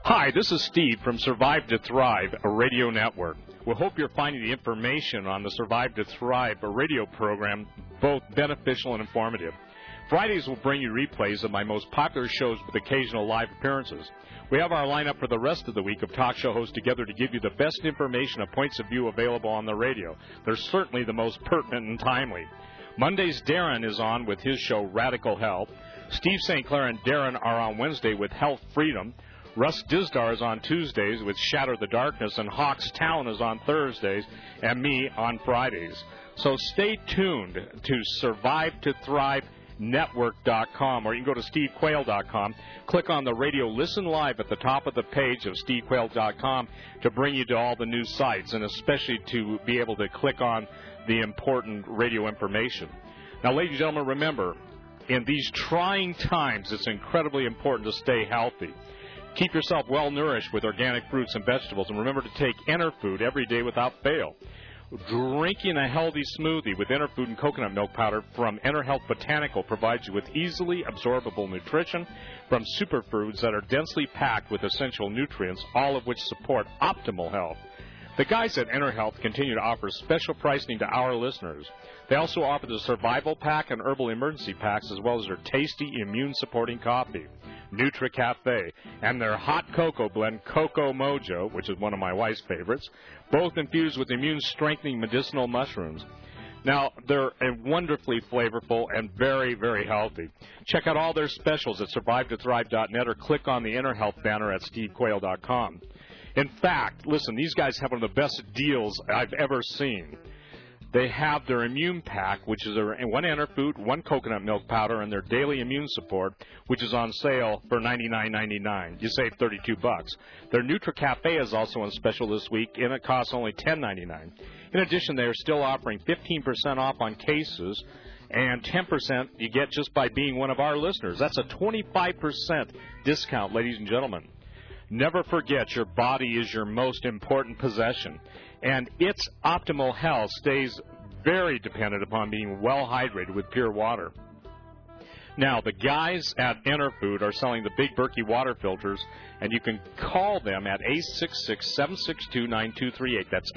Hi, this is Steve from Survive to Thrive, a radio network. We hope you're finding the information on the Survive to Thrive, a radio program, both beneficial and informative. Fridays will bring you replays of my most popular shows with occasional live appearances. We have our lineup for the rest of the week of talk show hosts together to give you the best information and points of view available on the radio. They're certainly the most pertinent and timely. Mondays, Darren is on with his show Radical Health. Steve St. Clair and Darren are on Wednesday with Health Freedom. Russ Dizdar is on Tuesdays with Shatter the Darkness, and Hawks Town is on Thursdays, and me on Fridays. So stay tuned to SurviveToThriveNetwork.com, or you can go to SteveQuayle.com. Click on the radio Listen Live at the top of the page of SteveQuayle.com to bring you to all the new sites, and especially to be able to click on the important radio information. Now, ladies and gentlemen, remember, in these trying times, it's incredibly important to stay healthy. Keep yourself well-nourished with organic fruits and vegetables, and remember to take Enerfood every day without fail. Drinking a healthy smoothie with Enerfood and coconut milk powder from EnerHealth Botanical provides you with easily absorbable nutrition from superfoods that are densely packed with essential nutrients, all of which support optimal health. The guys at EnerHealth continue to offer special pricing to our listeners. They also offer the Survival Pack and Herbal Emergency Packs, as well as their tasty immune-supporting coffee, NutriCafe, and their hot cocoa blend, Cocoa Mojo, which is one of my wife's favorites, both infused with immune-strengthening medicinal mushrooms. Now, they're wonderfully flavorful and very, very healthy. Check out all their specials at SurviveToThrive.net or click on the EnerHealth banner at SteveQuayle.com. In fact, listen, these guys have one of the best deals I've ever seen. They have their immune pack, which is one Enerfood, one coconut milk powder, and their daily immune support, which is on sale for $99.99. You save $32. Their NutriCafe is also on special this week, and it costs only $10.99. In addition, they are still offering 15% off on cases, and 10% you get just by being one of our listeners. That's a 25% discount, ladies and gentlemen. Never forget, your body is your most important possession, and its optimal health stays very dependent upon being well hydrated with pure water. Now, the guys at Enerfood are selling the Big Berkey water filters, and you can call them at 866-762-9238. That's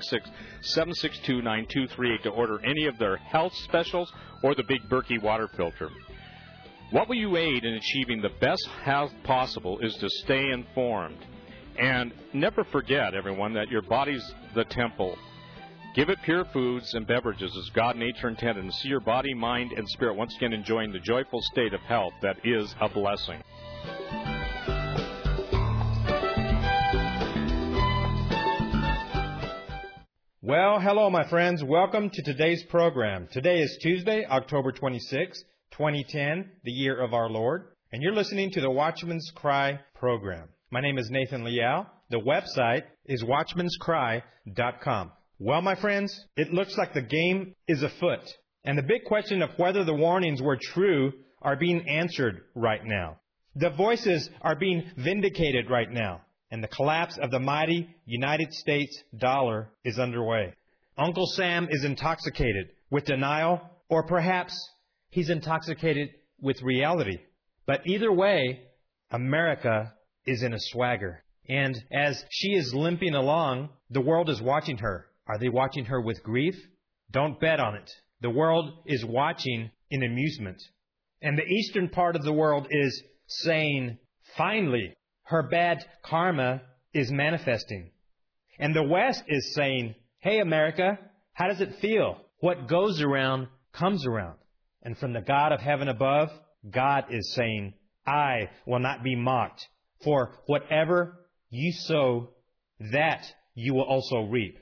866-762-9238 to order any of their health specials or the Big Berkey water filter. What will you aid in achieving the best health possible is to stay informed. And never forget, everyone, that your body's the temple. Give it pure foods and beverages as God, nature intended, and see your body, mind, and spirit once again enjoying the joyful state of health that is a blessing. Well, hello, my friends. Welcome to today's program. Today is Tuesday, October 26, 2010, the year of our Lord, and you're listening to the Watchman's Cry program. My name is Nathan Liao. The website is watchmanscry.com. Well, my friends, it looks like the game is afoot, and the big question of whether the warnings were true are being answered right now. The voices are being vindicated right now, and the collapse of the mighty United States dollar is underway. Uncle Sam is intoxicated with denial, or perhaps he's intoxicated with reality. But either way, America is in a swagger. And as she is limping along, the world is watching her. Are they watching her with grief? Don't bet on it. The world is watching in amusement. And the eastern part of the world is saying, finally, her bad karma is manifesting. And the West is saying, hey, America, how does it feel? What goes around comes around. And from the God of heaven above, God is saying, I will not be mocked. For whatever you sow, that you will also reap.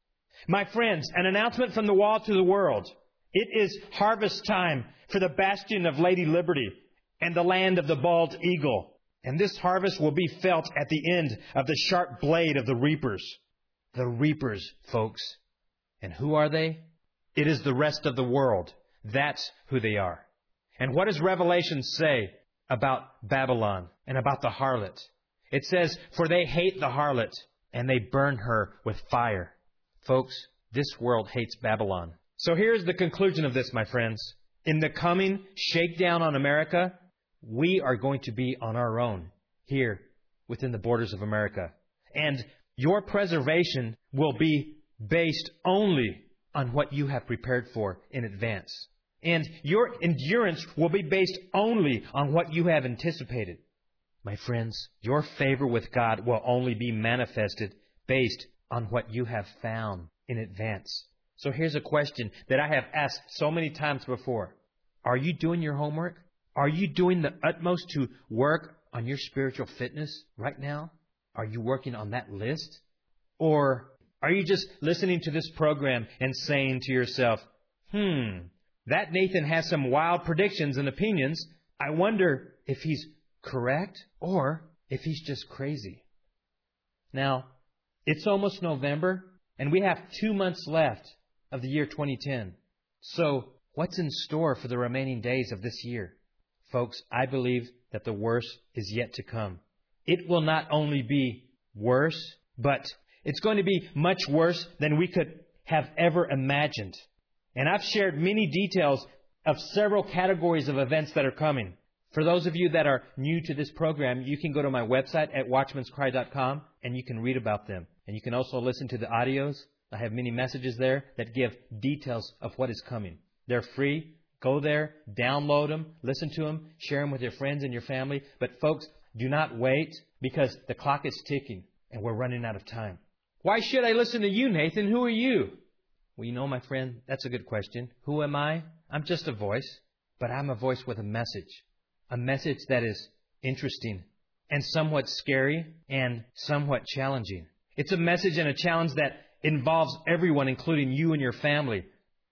My friends, an announcement from the wall to the world. It is harvest time for the bastion of Lady Liberty and the land of the bald eagle. And this harvest will be felt at the end of the sharp blade of the reapers. The reapers, folks. And who are they? It is the rest of the world. That's who they are. And what does Revelation say about Babylon and about the harlot? It says, for they hate the harlot, and they burn her with fire. Folks, this world hates Babylon. So here's the conclusion of this, my friends. In the coming shakedown on America, we are going to be on our own here within the borders of America. And your preservation will be based only on what you have prepared for in advance. And your endurance will be based only on what you have anticipated. My friends, your favor with God will only be manifested based on what you have found in advance. So here's a question that I have asked so many times before. Are you doing your homework? Are you doing the utmost to work on your spiritual fitness right now? Are you working on that list? Or are you just listening to this program and saying to yourself, that Nathan has some wild predictions and opinions. I wonder if he's correct or if he's just crazy. Now, it's almost November, and we have 2 months left of the year 2010. So, what's in store for the remaining days of this year? Folks, I believe that the worst is yet to come. It will not only be worse, but it's going to be much worse than we could have ever imagined. And I've shared many details of several categories of events that are coming. For those of you that are new to this program, you can go to my website at watchmanscry.com and you can read about them. And you can also listen to the audios. I have many messages there that give details of what is coming. They're free. Go there, download them, listen to them, share them with your friends and your family. But folks, do not wait because the clock is ticking and we're running out of time. Why should I listen to you, Nathan? Who are you? Well, you know, my friend, that's a good question. Who am I? I'm just a voice, but I'm a voice with a message that is interesting and somewhat scary and somewhat challenging. It's a message and a challenge that involves everyone, including you and your family.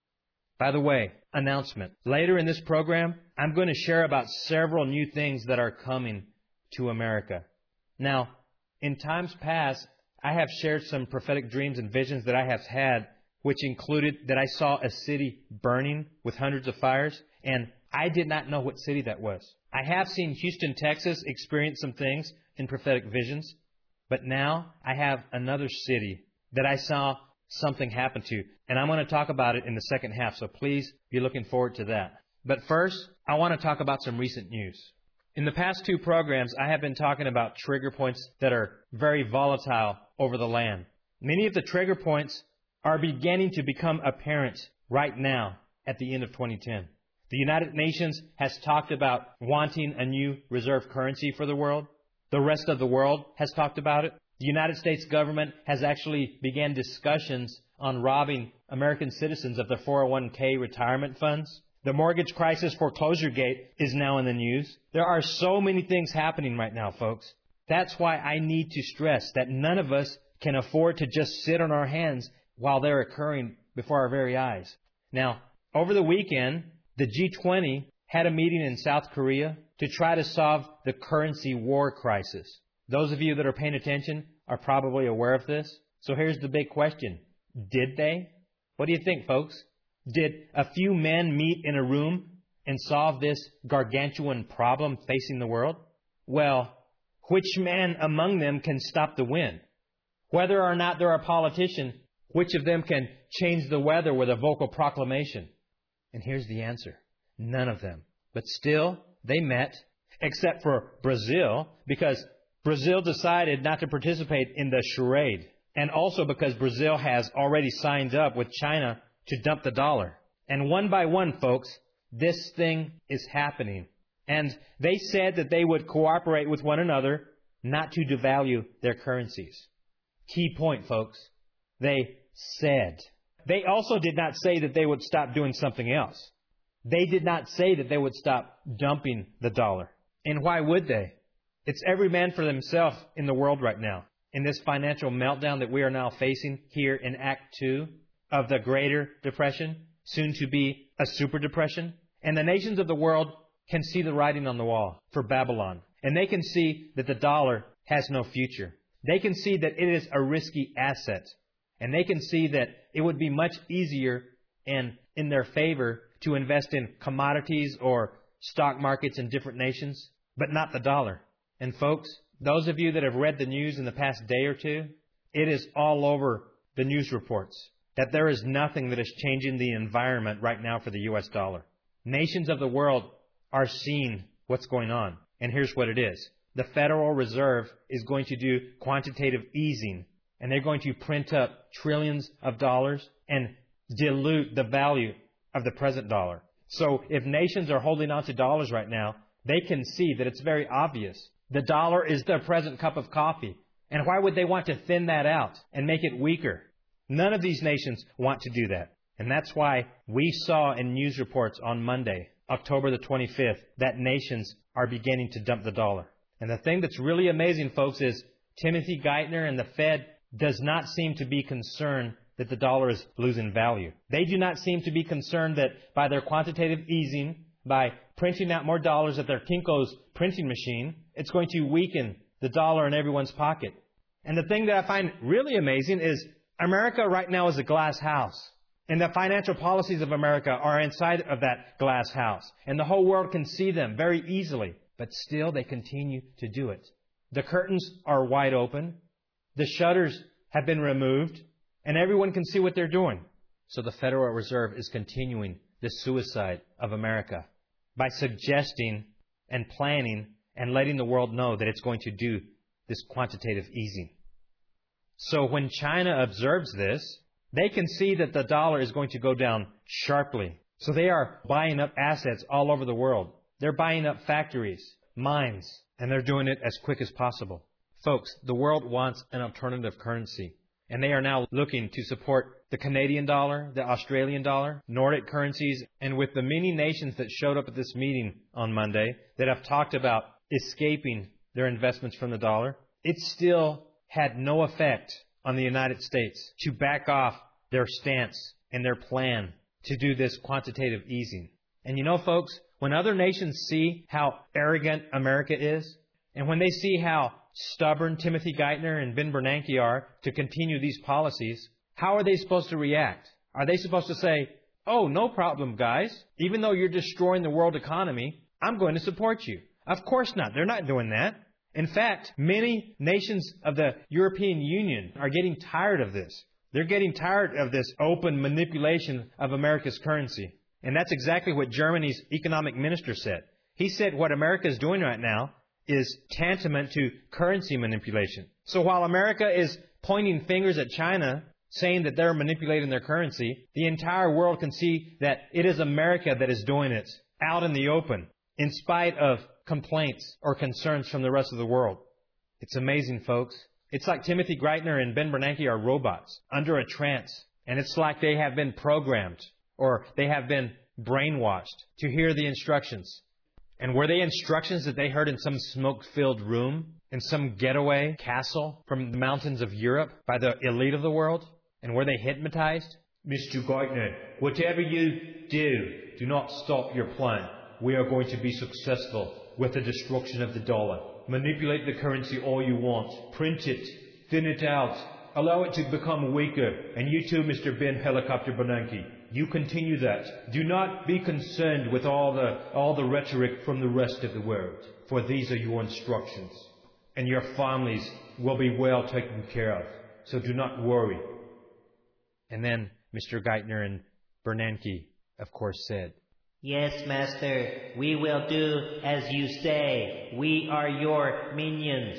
By the way, announcement. Later in this program, I'm going to share about several new things that are coming to America. Now, in times past, I have shared some prophetic dreams and visions that I have had, which included that I saw a city burning with hundreds of fires, and I did not know what city that was. I have seen Houston, Texas experience some things in prophetic visions, but now I have another city that I saw something happen to, and I'm going to talk about it in the second half, so please be looking forward to that. But first, I want to talk about some recent news. In the past 2 programs, I have been talking about trigger points that are very volatile over the land. Many of the trigger points are beginning to become apparent right now at the end of 2010. The United Nations has talked about wanting a new reserve currency for the world. The rest of the world has talked about it. The United States government has actually began discussions on robbing American citizens of their 401k retirement funds. The mortgage crisis foreclosure gate is now in the news. There are so many things happening right now, folks. That's why I need to stress that none of us can afford to just sit on our hands while they're occurring before our very eyes. Now, over the weekend, the G20 had a meeting in South Korea to try to solve the currency war crisis. Those of you that are paying attention are probably aware of this. So here's the big question. Did they? What do you think, folks? Did a few men meet in a room and solve this gargantuan problem facing the world? Well, which man among them can stop the wind? Whether or not they're a politician, which of them can change the weather with a vocal proclamation? And here's the answer. None of them. But still, they met, except for Brazil, because Brazil decided not to participate in the charade. And also because Brazil has already signed up with China to dump the dollar. And one by one, folks, this thing is happening. And they said that they would cooperate with one another not to devalue their currencies. Key point, folks. They said. They also did not say that they would stop doing something else. They did not say that they would stop dumping the dollar. And why would they? It's every man for themselves in the world right now. In this financial meltdown that we are now facing here in Act 2 of the Greater Depression, soon to be a Super Depression. And the nations of the world can see the writing on the wall for Babylon. And they can see that the dollar has no future. They can see that it is a risky asset. And they can see that it would be much easier and in their favor to invest in commodities or stock markets in different nations, but not the dollar. And folks, those of you that have read the news in the past day or two, it is all over the news reports that there is nothing that is changing the environment right now for the U.S. dollar. Nations of the world are seeing what's going on. And here's what it is. the Federal Reserve is going to do quantitative easing, and they're going to print up trillions of dollars and dilute the value of the present dollar. So if nations are holding on to dollars right now, they can see that it's very obvious. The dollar is their present cup of coffee. And why would they want to thin that out and make it weaker? None of these nations want to do that. And that's why we saw in news reports on Monday, October the 25th, that nations are beginning to dump the dollar. And the thing that's really amazing, folks, is Timothy Geithner and the Fed does not seem to be concerned that the dollar is losing value. They do not seem to be concerned that by their quantitative easing, by printing out more dollars at their Kinko's printing machine, it's going to weaken the dollar in everyone's pocket. And the thing that I find really amazing is America right now is a glass house. And the financial policies of America are inside of that glass house. And the whole world can see them very easily. But still, they continue to do it. The curtains are wide open. The shutters have been removed. And everyone can see what they're doing. So the Federal Reserve is continuing the suicide of America by suggesting and planning and letting the world know that it's going to do this quantitative easing. So when China observes this, they can see that the dollar is going to go down sharply. So they are buying up assets all over the world. They're buying up factories, mines, and they're doing it as quick as possible. Folks, the world wants an alternative currency. And they are now looking to support the Canadian dollar, the Australian dollar, Nordic currencies, and with the many nations that showed up at this meeting on Monday that have talked about escaping their investments from the dollar, it still had no effect on the United States to back off their stance and their plan to do this quantitative easing. And you know, folks, when other nations see how arrogant America is, and when they see how stubborn Timothy Geithner and Ben Bernanke are to continue these policies, how are they supposed to react? Are they supposed to say, oh, no problem, guys. Even though you're destroying the world economy, I'm going to support you? Of course not. They're not doing that. In fact, many nations of the European Union are getting tired of this. They're getting tired of this open manipulation of America's currency. And that's exactly what Germany's economic minister said. He said what America is doing right now is tantamount to currency manipulation. So while America is pointing fingers at China, saying that they're manipulating their currency, the entire world can see that it is America that is doing it out in the open, in spite of complaints or concerns from the rest of the world. It's amazing, folks. It's like Timothy Geithner and Ben Bernanke are robots under a trance, and it's like they have been programmed or they have been brainwashed to hear the instructions. And were they instructions that they heard in some smoke-filled room, in some getaway castle from the mountains of Europe by the elite of the world? And were they hypnotized? Mr. Geithner, whatever you do not stop your plan. We are going to be successful with the destruction of the dollar. Manipulate the currency all you want. Print it. Thin it out. Allow it to become weaker. And you too, Mr. Ben Helicopter Bernanke, you continue that. Do not be concerned with all the rhetoric from the rest of the world, for these are your instructions. And your families will be well taken care of. So do not worry. And then Mr. Geithner and Bernanke, of course, said, Yes, Master, we will do as you say. We are your minions.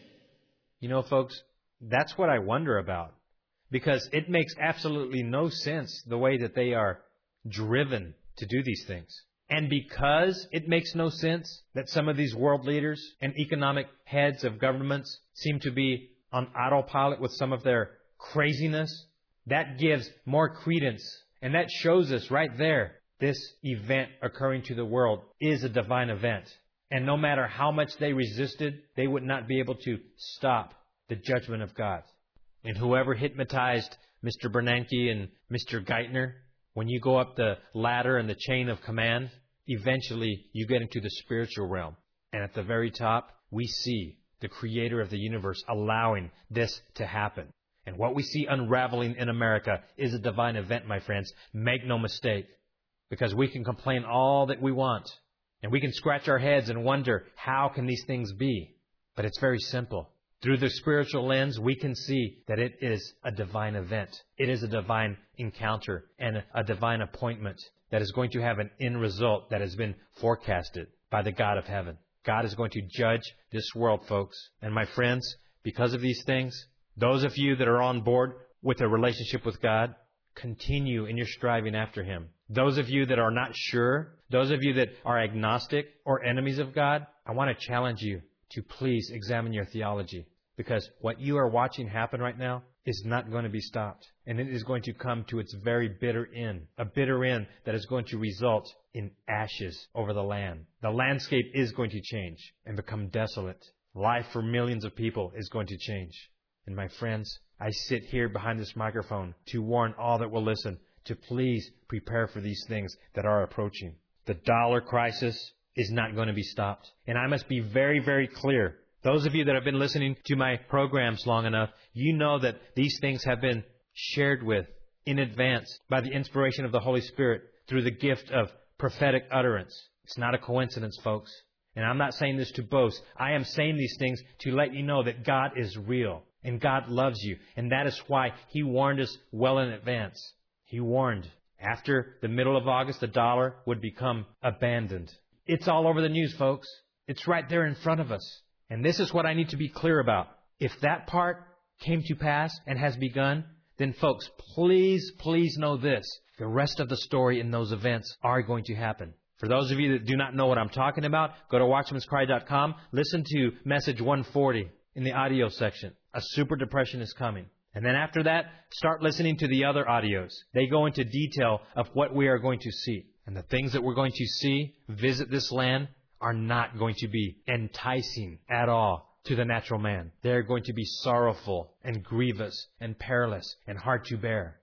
You know, folks, that's what I wonder about. Because it makes absolutely no sense the way that they are driven to do these things. And because it makes no sense that some of these world leaders and economic heads of governments seem to be on autopilot with some of their craziness, that gives more credence. And that shows us right there, this event occurring to the world is a divine event. And no matter how much they resisted, they would not be able to stop the judgment of God. And whoever hypnotized Mr. Bernanke and Mr. Geithner, when you go up the ladder and the chain of command, eventually you get into the spiritual realm. And at the very top, we see the Creator of the universe allowing this to happen. And what we see unraveling in America is a divine event, my friends. Make no mistake. Because we can complain all that we want. And we can scratch our heads and wonder, how can these things be? But it's very simple. Through the spiritual lens, we can see that it is a divine event. It is a divine encounter and a divine appointment that is going to have an end result that has been forecasted by the God of heaven. God is going to judge this world, folks. And my friends, because of these things, those of you that are on board with a relationship with God, continue in your striving after Him. Those of you that are not sure, those of you that are agnostic or enemies of God, I want to challenge you to please examine your theology. Because what you are watching happen right now is not going to be stopped. And it is going to come to its very bitter end. A bitter end that is going to result in ashes over the land. The landscape is going to change and become desolate. Life for millions of people is going to change. And my friends, I sit here behind this microphone to warn all that will listen to please prepare for these things that are approaching. The dollar crisis is not going to be stopped. And I must be very, very clear. Those of you that have been listening to my programs long enough, you know that these things have been shared with in advance by the inspiration of the Holy Spirit through the gift of prophetic utterance. It's not a coincidence, folks. And I'm not saying this to boast. I am saying these things to let you know that God is real and God loves you. And that is why He warned us well in advance. He warned after the middle of August, the dollar would become abandoned. It's all over the news, folks. It's right there in front of us. And this is what I need to be clear about. If that part came to pass and has begun, then folks, please, please know this. The rest of the story in those events are going to happen. For those of you that do not know what I'm talking about, go to Watchman'sCry.com. Listen to message 140 in the audio section. A super depression is coming. And then after that, start listening to the other audios. They go into detail of what we are going to see. And the things that we're going to see, visit this land, are not going to be enticing at all to the natural man. They're going to be sorrowful and grievous and perilous and hard to bear.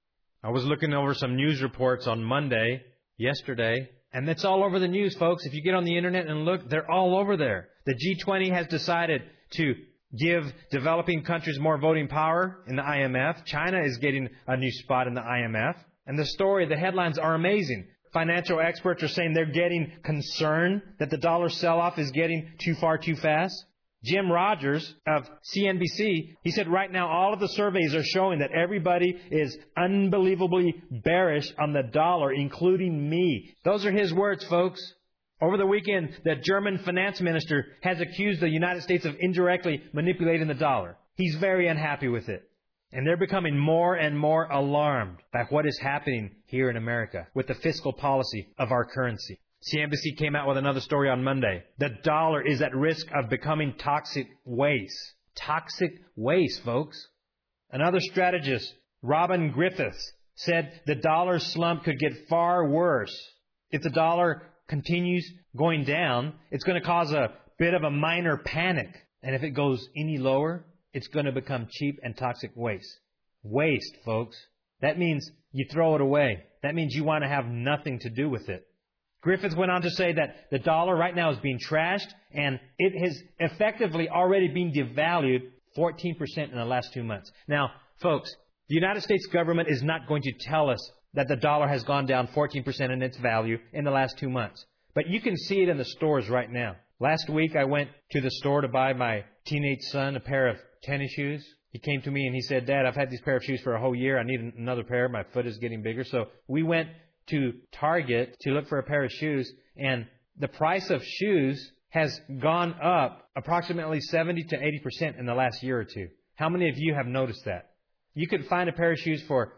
I was looking over some news reports on Monday, yesterday, and it's all over the news, folks. If you get on the internet and look, they're all over there. The G20 has decided to give developing countries more voting power in the IMF. China is getting a new spot in the IMF. And the headlines are amazing. Financial experts are saying they're getting concerned that the dollar sell-off is getting too far too fast. Jim Rogers of CNBC, he said right now all of the surveys are showing that everybody is unbelievably bearish on the dollar, including me. Those are his words, folks. Over the weekend, the German finance minister has accused the United States of indirectly manipulating the dollar. He's very unhappy with it. And they're becoming more and more alarmed by what is happening here in America with the fiscal policy of our currency. CNBC came out with another story on Monday. The dollar is at risk of becoming toxic waste. Toxic waste, folks. Another strategist, Robin Griffiths, said the dollar slump could get far worse. If the dollar continues going down, it's going to cause a bit of a minor panic. And if it goes any lower, it's going to become cheap and toxic waste. Waste, folks. That means you throw it away. That means you want to have nothing to do with it. Griffiths went on to say that the dollar right now is being trashed, and it has effectively already been devalued 14% in the last 2 months. Now, folks, the United States government is not going to tell us that the dollar has gone down 14% in its value in the last 2 months. But you can see it in the stores right now. Last week, I went to the store to buy my teenage son a pair of tennis shoes. He came to me and he said, "Dad, I've had these pair of shoes for a whole year. I need another pair. My foot is getting bigger." So we went to Target to look for a pair of shoes, and the price of shoes has gone up approximately 70 to 80% in the last year or two. How many of you have noticed that? You could find a pair of shoes for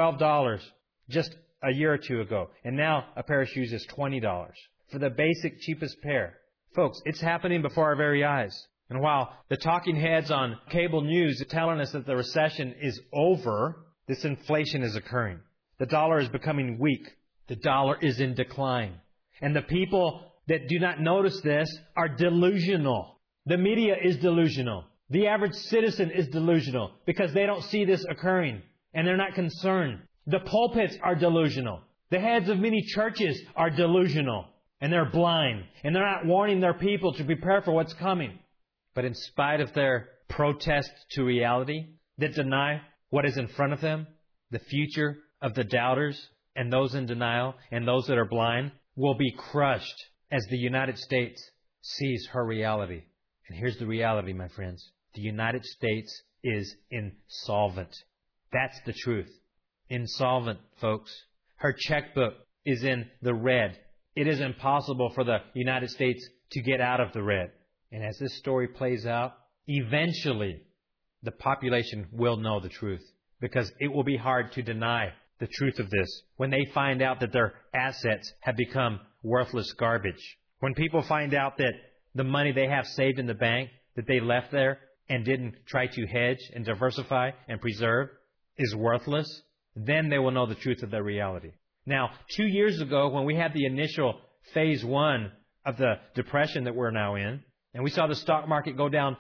$12 just a year or two ago, and now a pair of shoes is $20 for the basic cheapest pair. Folks, it's happening before our very eyes. And while the talking heads on cable news are telling us that the recession is over, this inflation is occurring. The dollar is becoming weak. The dollar is in decline. And the people that do not notice this are delusional. The media is delusional. The average citizen is delusional because they don't see this occurring and they're not concerned. The pulpits are delusional. The heads of many churches are delusional and they're blind and they're not warning their people to prepare for what's coming. But in spite of their protest to reality that deny what is in front of them, the future of the doubters and those in denial and those that are blind will be crushed as the United States sees her reality. And here's the reality, my friends. The United States is insolvent. That's the truth. Insolvent, folks. Her checkbook is in the red. It is impossible for the United States to get out of the red. And as this story plays out, eventually the population will know the truth, because it will be hard to deny the truth of this when they find out that their assets have become worthless garbage. When people find out that the money they have saved in the bank that they left there and didn't try to hedge and diversify and preserve is worthless, then they will know the truth of their reality. Now, 2 years ago, when we had the initial phase 1 of the depression that we're now in, and we saw the stock market go down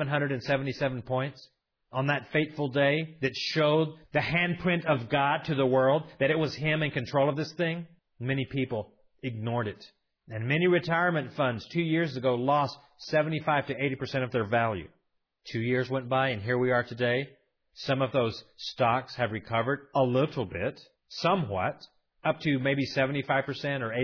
777 points, on that fateful day that showed the handprint of God to the world, that it was Him in control of this thing, many people ignored it. And many retirement funds 2 years ago lost 75 to 80% of their value. 2 years went by, and here we are today. Some of those stocks have recovered a little bit, somewhat, up to maybe 75% or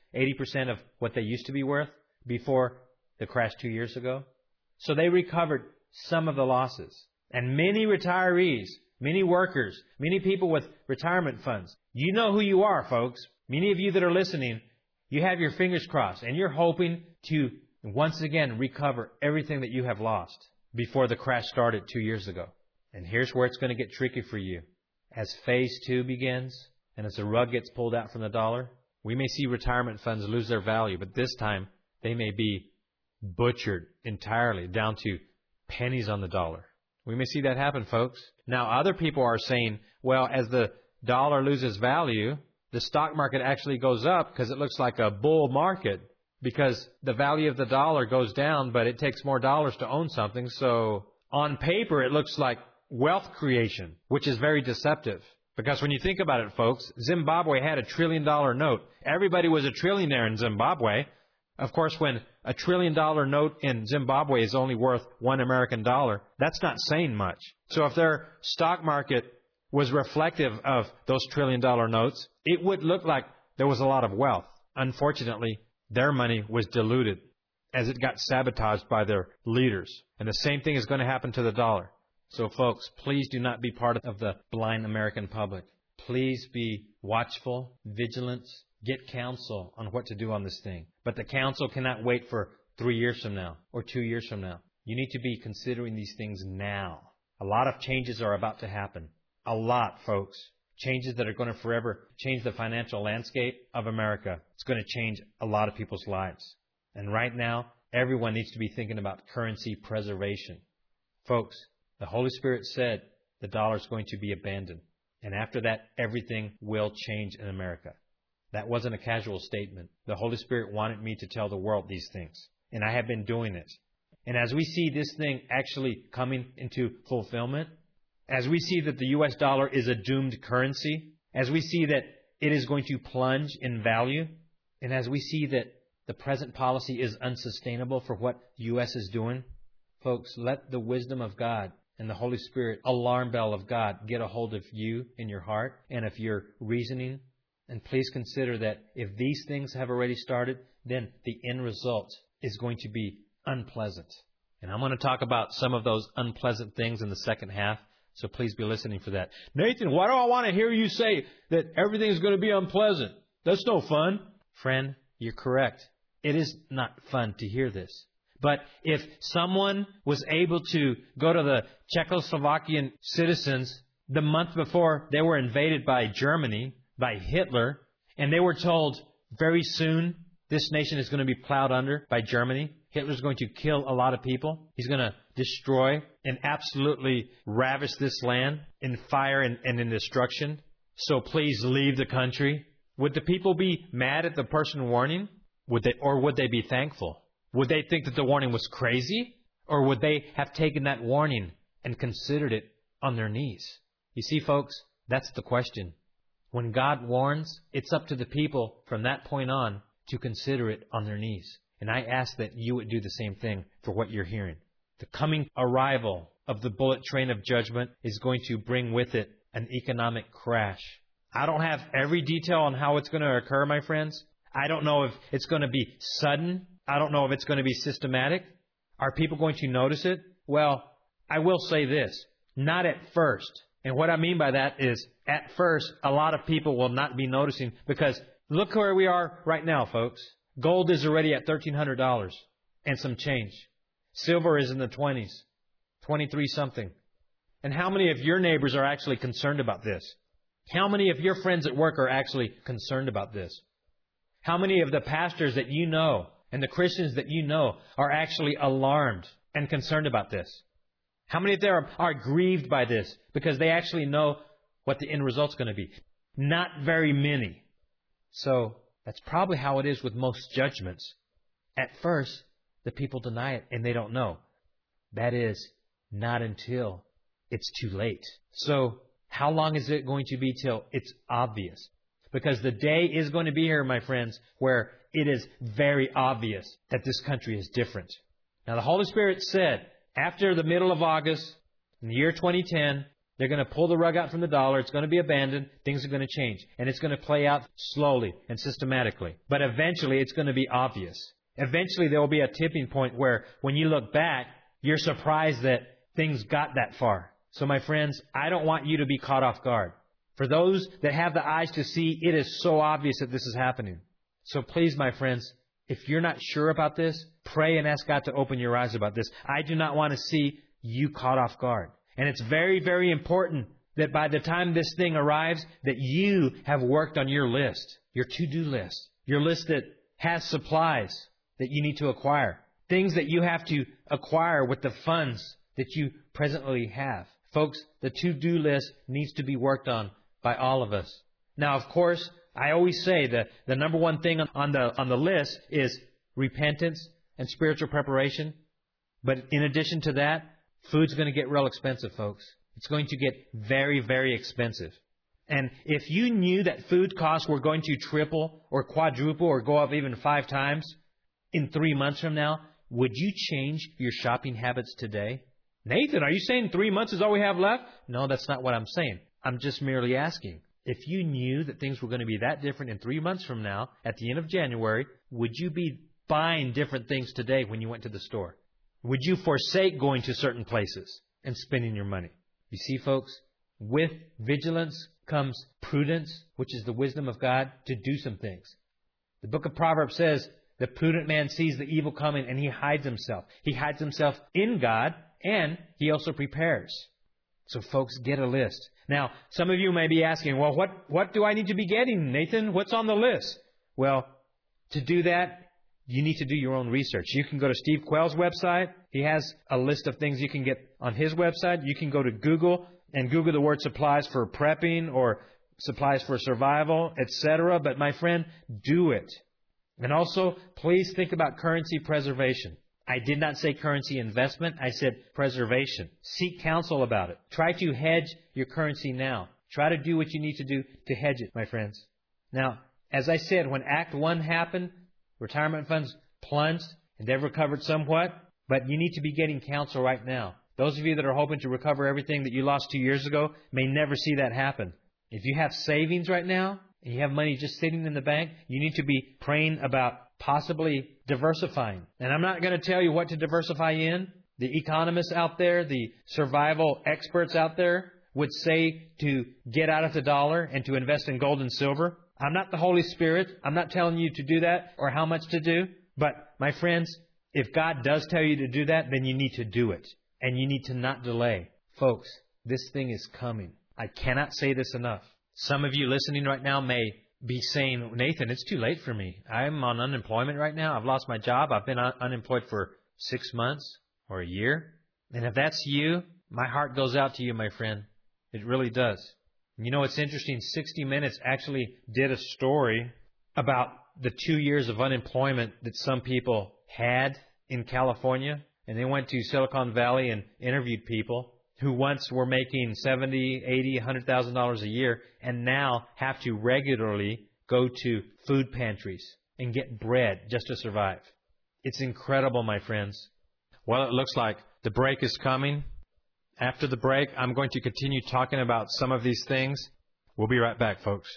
80% of what they used to be worth before the crash 2 years ago. So they recovered some of the losses. And many retirees, many workers, many people with retirement funds, you know who you are, folks. Many of you that are listening, you have your fingers crossed, and you're hoping to once again recover everything that you have lost before the crash started 2 years ago. And here's where it's going to get tricky for you. As phase 2 begins, and as the rug gets pulled out from the dollar, we may see retirement funds lose their value, but this time they may be butchered entirely down to pennies on the dollar. We may see that happen, folks. Now, other people are saying, well, as the dollar loses value, the stock market actually goes up because it looks like a bull market, because the value of the dollar goes down, but it takes more dollars to own something. So on paper, it looks like wealth creation, which is very deceptive. Because when you think about it, folks, Zimbabwe had $1 trillion note. Everybody was a trillionaire in Zimbabwe. Of course, when $1 trillion note in Zimbabwe is only worth $1 American dollar, that's not saying much. So if their stock market was reflective of those $1 trillion notes, it would look like there was a lot of wealth. Unfortunately, their money was diluted as it got sabotaged by their leaders. And the same thing is going to happen to the dollar. So folks, please do not be part of the blind American public. Please be watchful, vigilant, get counsel on what to do on this thing. But the counsel cannot wait for 3 years from now or 2 years from now. You need to be considering these things now. A lot of changes are about to happen. A lot, folks. Changes that are going to forever change the financial landscape of America. It's going to change a lot of people's lives. And right now, everyone needs to be thinking about currency preservation. Folks, the Holy Spirit said the dollar is going to be abandoned. And after that, everything will change in America. That wasn't a casual statement. The Holy Spirit wanted me to tell the world these things. And I have been doing it. And as we see this thing actually coming into fulfillment, as we see that the U.S. dollar is a doomed currency, as we see that it is going to plunge in value, and as we see that the present policy is unsustainable for what the U.S. is doing, folks, let the wisdom of God and the Holy Spirit, alarm bell of God, get a hold of you in your heart and of your reasoning. And please consider that if these things have already started, then the end result is going to be unpleasant. And I'm going to talk about some of those unpleasant things in the second half, so please be listening for that. Nathan, why do I want to hear you say that everything is going to be unpleasant? That's no fun. Friend, you're correct. It is not fun to hear this. But if someone was able to go to the Czechoslovakian citizens the month before they were invaded by Germany, by Hitler, and they were told very soon this nation is going to be plowed under by Germany, Hitler's going to kill a lot of people, he's going to destroy and absolutely ravish this land in fire and in destruction, so please leave the country, would the people be mad at the person warning? Or would they be thankful? Would they think that the warning was crazy? Or would they have taken that warning and considered it on their knees? You see, folks, that's the question. When God warns, it's up to the people from that point on to consider it on their knees. And I ask that you would do the same thing for what you're hearing. The coming arrival of the bullet train of judgment is going to bring with it an economic crash. I don't have every detail on how it's going to occur, my friends. I don't know if it's going to be sudden. I don't know if it's going to be systematic. Are people going to notice it? Well, I will say this, not at first. And what I mean by that is, at first, a lot of people will not be noticing, because look where we are right now, folks. Gold is already at $1,300 and some change. Silver is in the 20s, 23 something. And how many of your neighbors are actually concerned about this? How many of your friends at work are actually concerned about this? How many of the pastors that you know and the Christians that you know are actually alarmed and concerned about this? How many of them are grieved by this because they actually know what the end result's going to be? Not very many. So that's probably how it is with most judgments. At first, the people deny it and they don't know. That is, not until it's too late. So how long is it going to be till it's obvious? Because the day is going to be here, my friends, where it is very obvious that this country is different. Now, the Holy Spirit said, after the middle of August, in the year 2010, they're going to pull the rug out from the dollar. It's going to be abandoned. Things are going to change. And it's going to play out slowly and systematically. But eventually, it's going to be obvious. Eventually, there will be a tipping point where when you look back, you're surprised that things got that far. So, my friends, I don't want you to be caught off guard. For those that have the eyes to see, it is so obvious that this is happening. So please, my friends, if you're not sure about this, pray and ask God to open your eyes about this. I do not want to see you caught off guard. And it's very, very important that by the time this thing arrives, that you have worked on your list, your to-do list, your list that has supplies that you need to acquire, things that you have to acquire with the funds that you presently have. Folks, the to-do list needs to be worked on by all of us. Now, of course, I always say that the number one thing on the list is repentance and spiritual preparation. But in addition to that, food's going to get real expensive, folks. It's going to get very, very expensive. And if you knew that food costs were going to triple or quadruple or go up even 5 times in 3 months from now, would you change your shopping habits today? Nathan, are you saying 3 months is all we have left? No, that's not what I'm saying. I'm just merely asking. If you knew that things were going to be that different in 3 months from now, at the end of January, would you be buying different things today when you went to the store? Would you forsake going to certain places and spending your money? You see, folks, with vigilance comes prudence, which is the wisdom of God to do some things. The book of Proverbs says, the prudent man sees the evil coming and he hides himself. He hides himself in God and he also prepares. So, folks, get a list. Now, some of you may be asking, well, what do I need to be getting, Nathan? What's on the list? Well, to do that, you need to do your own research. You can go to Steve Quayle's website. He has a list of things you can get on his website. You can go to Google and Google the word supplies for prepping or supplies for survival, etc. But my friend, do it. And also, please think about currency preservation. I did not say currency investment. I said preservation. Seek counsel about it. Try to hedge your currency now. Try to do what you need to do to hedge it, my friends. Now, as I said, when Act 1 happened, retirement funds plunged and they've recovered somewhat, but you need to be getting counsel right now. Those of you that are hoping to recover everything that you lost 2 years ago may never see that happen. If you have savings right now and you have money just sitting in the bank, you need to be praying about possibly diversifying. And I'm not going to tell you what to diversify in. The economists out there, the survival experts out there would say to get out of the dollar and to invest in gold and silver. I'm not the Holy Spirit. I'm not telling you to do that or how much to do. But, my friends, if God does tell you to do that, then you need to do it. And you need to not delay. Folks, this thing is coming. I cannot say this enough. Some of you listening right now may be saying, Nathan, it's too late for me. I'm on unemployment right now. I've lost my job. I've been unemployed for 6 months or a year. And if that's you, my heart goes out to you, my friend. It really does. You know, it's interesting. 60 Minutes actually did a story about the 2 years of unemployment that some people had in California. And they went to Silicon Valley and interviewed people who once were making $70,000, $80,000, $100,000 a year and now have to regularly go to food pantries and get bread just to survive. It's incredible, my friends. Well, it looks like the break is coming. After the break, I'm going to continue talking about some of these things. We'll be right back, folks.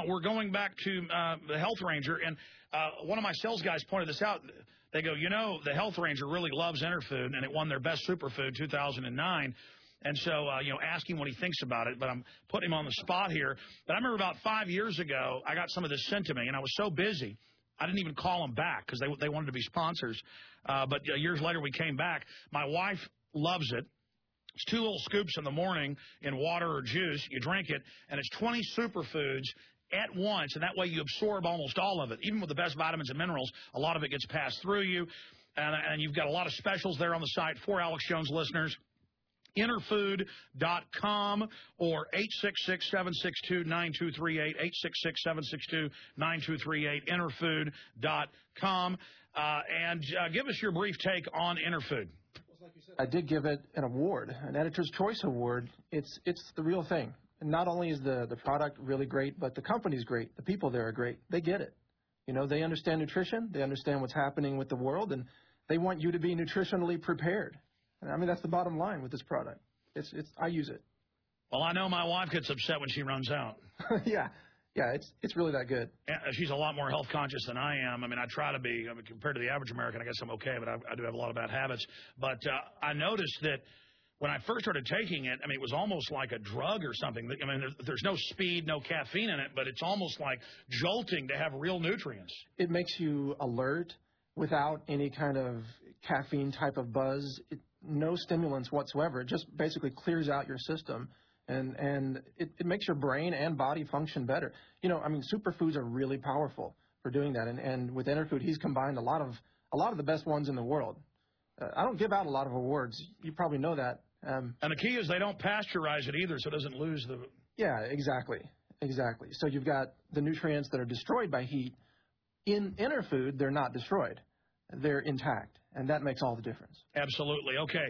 we're going back to the Health Ranger, and one of my sales guys pointed this out. They go, the Health Ranger really loves Interfood, and it won their best superfood 2009. And so, ask him what he thinks about it, but I'm putting him on the spot here. But I remember about 5 years ago, I got some of this sent to me, and I was so busy, I didn't even call them back because they wanted to be sponsors. But years later, we came back. My wife loves it. It's 2 little scoops in the morning in water or juice. You drink it, and it's 20 superfoods at once, and that way you absorb almost all of it. Even with the best vitamins and minerals, a lot of it gets passed through you. And you've got a lot of specials there on the site for Alex Jones listeners. Interfood.com or 866-762-9238, 866-762-9238, Interfood.com. And give us your brief take on Interfood. I did give it an award, an Editor's Choice Award. It's the real thing. And not only is the product really great, but the company's great. The people there are great. They get it. They understand nutrition. They understand what's happening with the world, and they want you to be nutritionally prepared. I mean, that's the bottom line with this product. I use it. Well, I know my wife gets upset when she runs out. Yeah, it's really that good. She's a lot more health conscious than I am. I mean, I try to be. I mean, compared to the average American, I guess I'm okay, but I do have a lot of bad habits. But I noticed that when I first started taking it, I mean, it was almost like a drug or something. I mean, there's no speed, no caffeine in it, but it's almost like jolting to have real nutrients. It makes you alert without any kind of caffeine type of buzz. No stimulants whatsoever. It just basically clears out your system, and it makes your brain and body function better. I mean, superfoods are really powerful for doing that, and with Interfood, he's combined a lot of the best ones in the world. I don't give out a lot of awards. You probably know that. And the key is they don't pasteurize it either, so it doesn't lose the... Yeah, exactly. So you've got the nutrients that are destroyed by heat. In Interfood, they're not destroyed. They're intact, and that makes all the difference. Absolutely. Okay.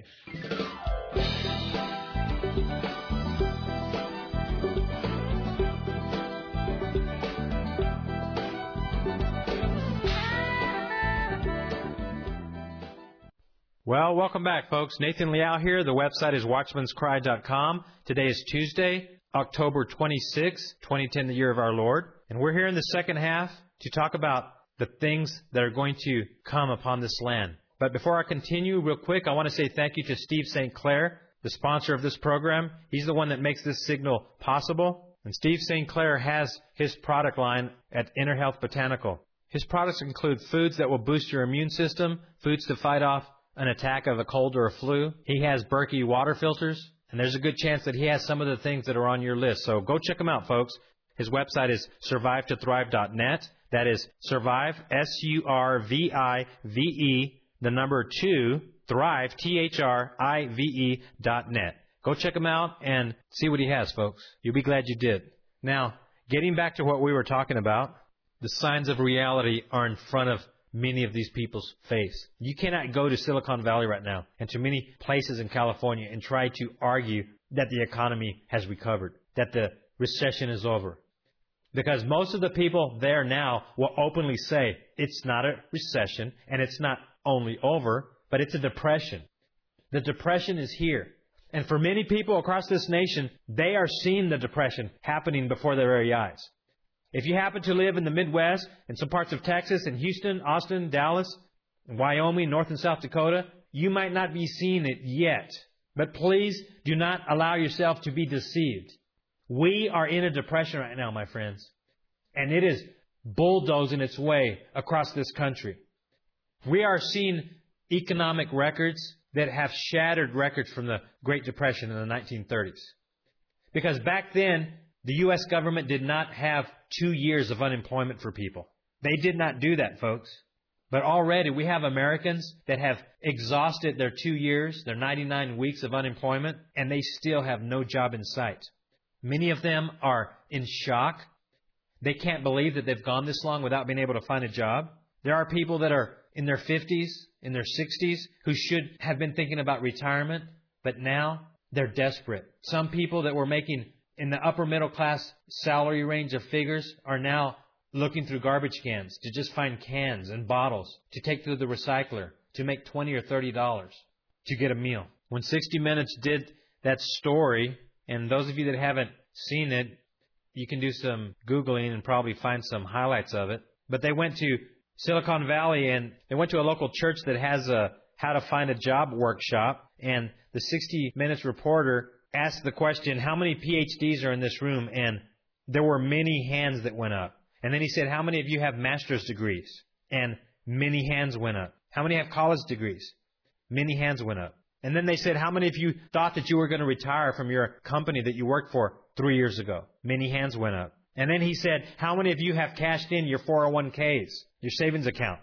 Well, welcome back, folks. Nathan Liao here. The website is watchmanscry.com. Today is Tuesday, October 26, 2010, the year of our Lord. And we're here in the second half to talk about the things that are going to come upon this land. But before I continue, real quick, I want to say thank you to Steve St. Clair, the sponsor of this program. He's the one that makes this signal possible. And Steve St. Clair has his product line at Inner Health Botanical. His products include foods that will boost your immune system, foods to fight off an attack of a cold or a flu. He has Berkey water filters, and there's a good chance that he has some of the things that are on your list. So go check him out, folks. His website is survivetothrive.net. That is survive, S-U-R-V-I-V-E, the number 2, thrive, T-H-R-I-V-E.net. Go check him out and see what he has, folks. You'll be glad you did. Now, getting back to what we were talking about, the signs of reality are in front of many of these people's face. You cannot go to Silicon Valley right now and to many places in California and try to argue that the economy has recovered, that the recession is over. Because most of the people there now will openly say it's not a recession and it's not only over, but it's a depression. The depression is here. And for many people across this nation, they are seeing the depression happening before their very eyes. If you happen to live in the Midwest, in some parts of Texas, in Houston, Austin, Dallas, Wyoming, North and South Dakota, you might not be seeing it yet. But please do not allow yourself to be deceived. We are in a depression right now, my friends. And it is bulldozing its way across this country. We are seeing economic records that have shattered records from the Great Depression in the 1930s. Because back then, the U.S. government did not have 2 years of unemployment for people. They did not do that, folks. But already we have Americans that have exhausted their 2 years, their 99 weeks of unemployment, and they still have no job in sight. Many of them are in shock. They can't believe that they've gone this long without being able to find a job. There are people that are in their 50s, in their 60s, who should have been thinking about retirement, but now they're desperate. Some people that were making in the upper middle class salary range of figures are now looking through garbage cans to just find cans and bottles to take through the recycler to make $20 or $30 to get a meal. When 60 Minutes did that story, and those of you that haven't seen it, You can do some Googling and probably find some highlights of it. But they went to Silicon Valley and they went to a local church that has a how to find a job workshop. And the 60 Minutes reporter asked the question, how many PhDs are in this room? And there were many hands that went up. And then he said, how many of you have master's degrees? And many hands went up. How many have college degrees? Many hands went up. And then they said, how many of you thought that you were going to retire from your company that you worked for 3 years ago? Many hands went up. And then he said, how many of you have cashed in your 401ks, your savings account?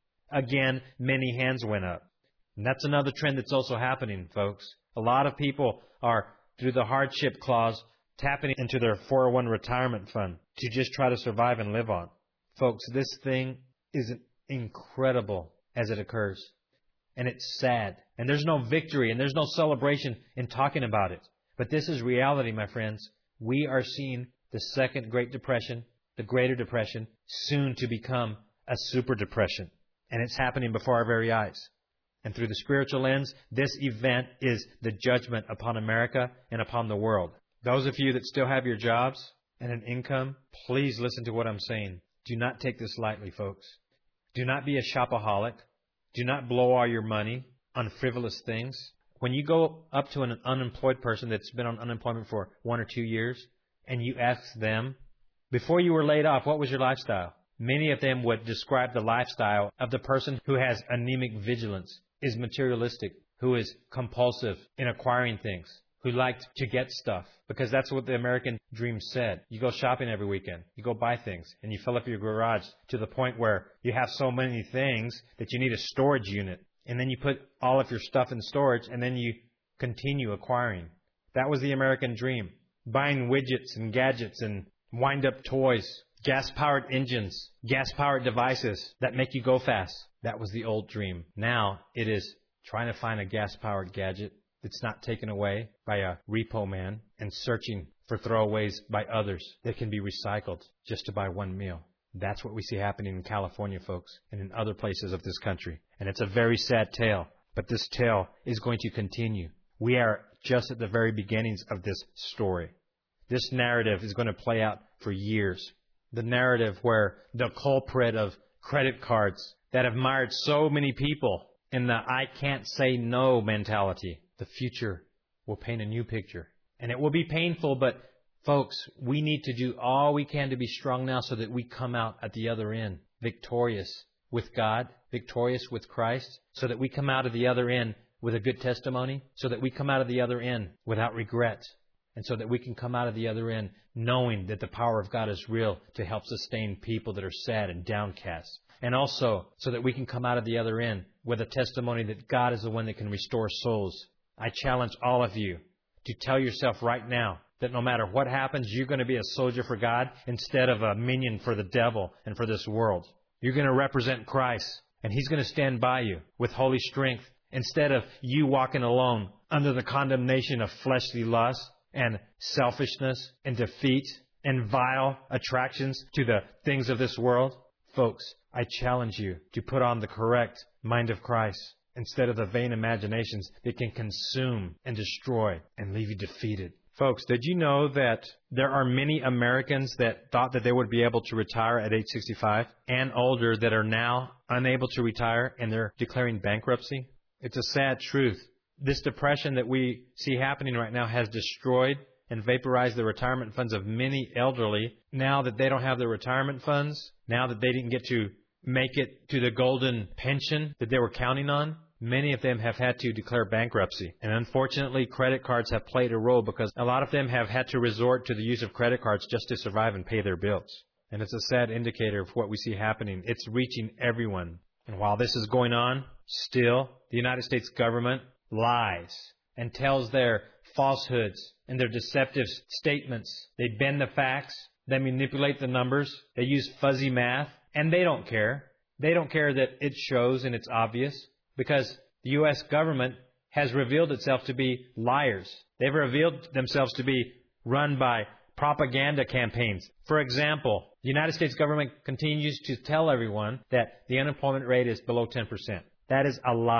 Again, many hands went up. And that's another trend that's also happening, folks. A lot of people are, through the hardship clause, tapping into their 401 retirement fund to just try to survive and live on. Folks, this thing is incredible as it occurs. And it's sad. And there's no victory and there's no celebration in talking about it. But this is reality, my friends. We are seeing the second Great Depression, the Greater Depression, soon to become a super depression. And it's happening before our very eyes. And through the spiritual lens, this event is the judgment upon America and upon the world. Those of you that still have your jobs and an income, please listen to what I'm saying. Do not take this lightly, folks. Do not be a shopaholic. Do not blow all your money on frivolous things. When you go up to an unemployed person that's been on unemployment for 1 or 2 years, and you ask them, before you were laid off, what was your lifestyle? Many of them would describe the lifestyle of the person who has anemic vigilance, is materialistic, who is compulsive in acquiring things, who liked to get stuff, because that's what the American dream said. You go shopping every weekend, you go buy things, and you fill up your garage to the point where you have so many things that you need a storage unit. And then you put all of your stuff in storage, and then you continue acquiring. That was the American dream. Buying widgets and gadgets and wind-up toys, gas-powered engines, gas-powered devices that make you go fast. That was the old dream. Now it is trying to find a gas-powered gadget that's not taken away by a repo man and searching for throwaways by others that can be recycled just to buy one meal. That's what we see happening in California, folks, and in other places of this country. And it's a very sad tale, but this tale is going to continue. We are just at the very beginnings of this story. This narrative is going to play out for years. The narrative where the culprit of credit cards that have mired so many people in the I can't say no mentality, the future will paint a new picture. And it will be painful, but folks, we need to do all we can to be strong now so that we come out at the other end victorious with God, victorious with Christ, so that we come out of the other end with a good testimony, so that we come out of the other end without regret, and so that we can come out of the other end knowing that the power of God is real to help sustain people that are sad and downcast. And also so that we can come out of the other end with a testimony that God is the one that can restore souls. I challenge all of you to tell yourself right now that no matter what happens, you're going to be a soldier for God instead of a minion for the devil and for this world. You're going to represent Christ, and He's going to stand by you with holy strength instead of you walking alone under the condemnation of fleshly lust and selfishness and defeat and vile attractions to the things of this world. Folks, I challenge you to put on the correct mind of Christ instead of the vain imaginations that can consume and destroy and leave you defeated. Folks, did you know that there are many Americans that thought that they would be able to retire at age 65 and older that are now unable to retire and they're declaring bankruptcy? It's a sad truth. This depression that we see happening right now has destroyed and vaporized the retirement funds of many elderly. Now that they don't have their retirement funds, now that they didn't get to make it to the golden pension that they were counting on, many of them have had to declare bankruptcy. And unfortunately, credit cards have played a role because a lot of them have had to resort to the use of credit cards just to survive and pay their bills. And it's a sad indicator of what we see happening. It's reaching everyone. And while this is going on, still, the United States government lies and tells their falsehoods and their deceptive statements. They bend the facts. They manipulate the numbers. They use fuzzy math. And they don't care. They don't care that it shows and it's obvious because the U.S. government has revealed itself to be liars. They've revealed themselves to be run by propaganda campaigns. For example, the United States government continues to tell everyone that the unemployment rate is below 10%. That is a lie.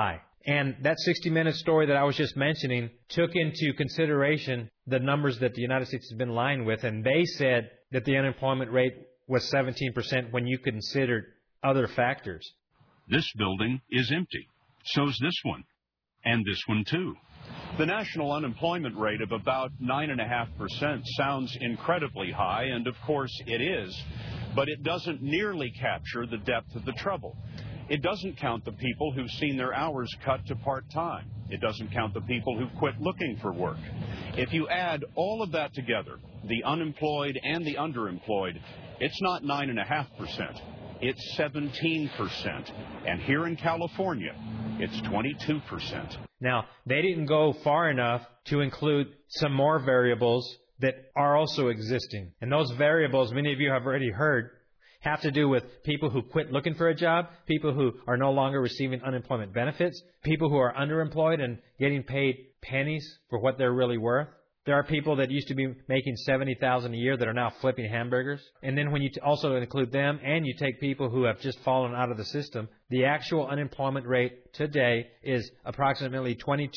And that 60 Minutes story that I was just mentioning took into consideration the numbers that the United States has been lying with, and they said that the unemployment rate was 17% when you considered other factors. This building is empty. So's this one. And this one, too. The national unemployment rate of about 9.5% sounds incredibly high, and of course it is, but it doesn't nearly capture the depth of the trouble. It doesn't count the people who've seen their hours cut to part-time. It doesn't count the people who've quit looking for work. If you add all of that together, the unemployed and the underemployed, it's not 9.5%. It's 17%. And here in California, it's 22%. Now, they didn't go far enough to include some more variables that are also existing. And those variables, many of you have already heard, have to do with people who quit looking for a job, people who are no longer receiving unemployment benefits, people who are underemployed and getting paid pennies for what they're really worth. There are people that used to be making $70,000 a year that are now flipping hamburgers. And then when you also include them and you take people who have just fallen out of the system, the actual unemployment rate today is approximately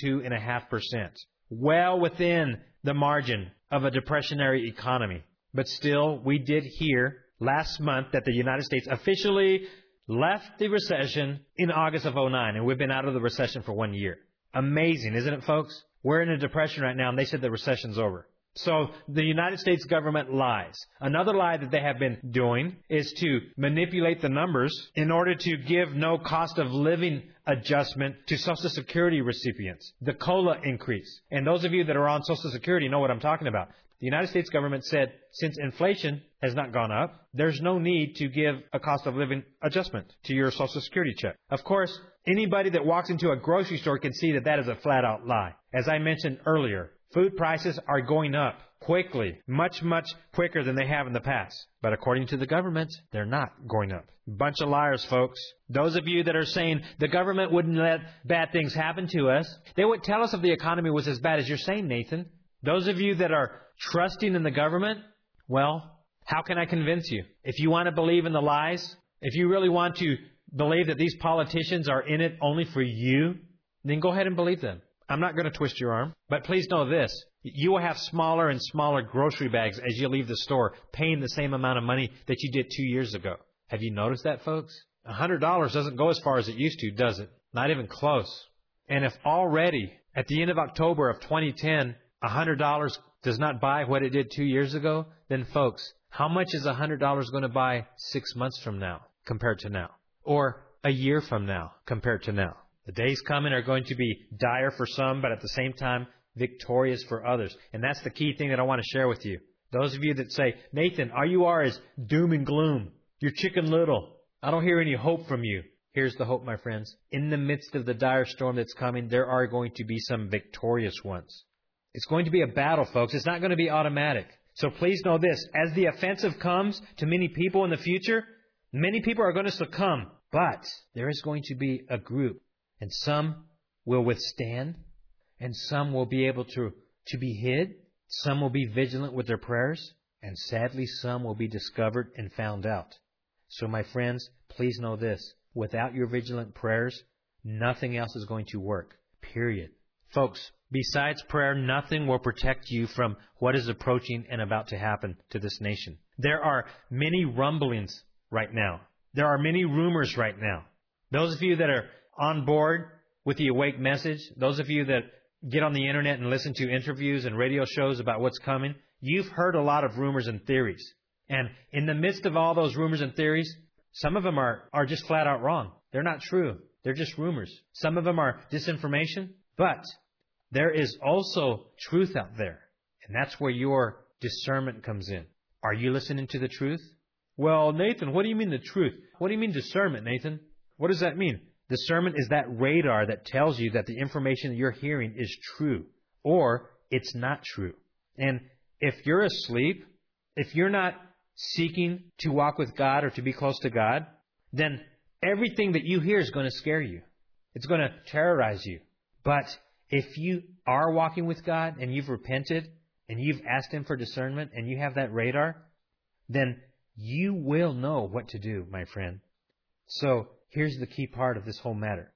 22.5%. Well within the margin of a depressionary economy. But still, we did hear last month that the United States officially left the recession in August of 2009, and we've been out of the recession for 1 year. Amazing, isn't it, folks? We're in a depression right now, and they said the recession's over. So the United States government lies. Another lie that they have been doing is to manipulate the numbers in order to give no cost of living adjustment to Social Security recipients, the COLA increase. And those of you that are on Social Security know what I'm talking about. The United States government said, since inflation has not gone up, there's no need to give a cost of living adjustment to your Social Security check. Of course, anybody that walks into a grocery store can see that that is a flat-out lie. As I mentioned earlier, food prices are going up quickly, much, much quicker than they have in the past. But according to the government, they're not going up. Bunch of liars, folks. Those of you that are saying the government wouldn't let bad things happen to us, they would tell us if the economy was as bad as you're saying, Nathan. Those of you that are trusting in the government, well, how can I convince you? If you want to believe in the lies, if you really want to believe that these politicians are in it only for you, then go ahead and believe them. I'm not going to twist your arm, but please know this. You will have smaller and smaller grocery bags as you leave the store, paying the same amount of money that you did 2 years ago. Have you noticed that, folks? $100 doesn't go as far as it used to, does it? Not even close. And if already, at the end of October of 2010, $100 does not buy what it did 2 years ago, then folks, how much is $100 going to buy 6 months from now compared to now? Or a year from now compared to now? The days coming are going to be dire for some, but at the same time, victorious for others. And that's the key thing that I want to share with you. Those of you that say, Nathan, all you are is doom and gloom. You're Chicken Little. I don't hear any hope from you. Here's the hope, my friends. In the midst of the dire storm that's coming, there are going to be some victorious ones. It's going to be a battle, folks. It's not going to be automatic. So please know this. As the offensive comes to many people in the future, many people are going to succumb. But there is going to be a group. And some will withstand. And some will be able to be hid. Some will be vigilant with their prayers. And sadly, some will be discovered and found out. So my friends, please know this. Without your vigilant prayers, nothing else is going to work. Period. Folks, besides prayer, nothing will protect you from what is approaching and about to happen to this nation. There are many rumblings right now. There are many rumors right now. Those of you that are on board with the Awake message, those of you that get on the internet and listen to interviews and radio shows about what's coming, you've heard a lot of rumors and theories. And in the midst of all those rumors and theories, some of them are just flat out wrong. They're not true. They're just rumors. Some of them are disinformation. But there is also truth out there. And that's where your discernment comes in. Are you listening to the truth? Well, Nathan, what do you mean the truth? What do you mean discernment, Nathan? What does that mean? Discernment is that radar that tells you that the information you're hearing is true or it's not true. And if you're asleep, if you're not seeking to walk with God or to be close to God, then everything that you hear is going to scare you. It's going to terrorize you. But if you are walking with God and you've repented and you've asked Him for discernment and you have that radar, then you will know what to do, my friend. So here's the key part of this whole matter.